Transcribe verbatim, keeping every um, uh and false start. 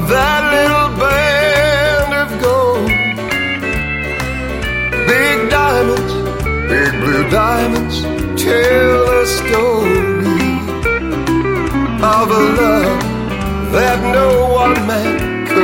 that little band of gold. Big diamonds, big blue diamonds, tell a story of a love that no one man